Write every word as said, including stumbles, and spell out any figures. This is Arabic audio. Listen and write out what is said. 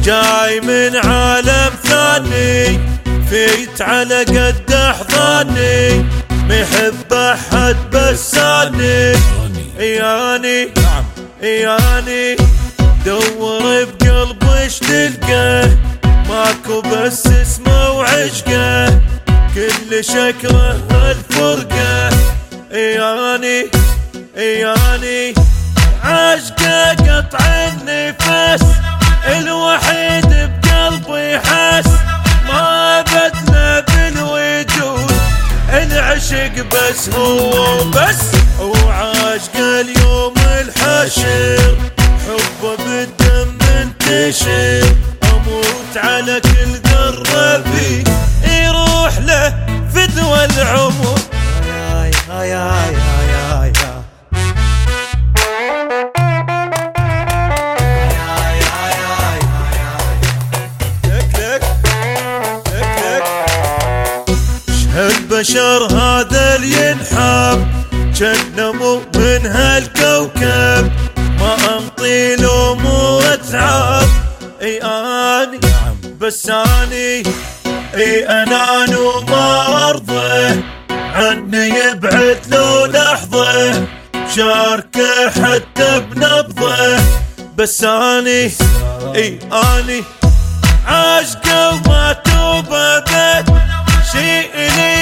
جاي من عالم ثاني، فيت على قد احضاني، محب احد بس اني ياني ياني دور بقلب وش تلقاه، ماكو بس اسمه وعشقه، كل شكله الفرقه، ياني ياني عشقه قطع النفس، الوحيد بقلبي حس، ما بدله بالوجود، العشق بس هو بس، وعاشق اليوم الحشر، حبه بالدم منتشر، اموت على كل قربي، يروح له فدوى العمر. يا يا يا يا يا البشر هذا اللي ينحب، جنمو من هالكوكب، ما انطي لوم واتعب، اي اني بس اني اي انان وما ارضى، عني يبعد لو لحظه، شاركه حتى بنبضه، بس اني اي اني عاشقه وما توب ابد، شيء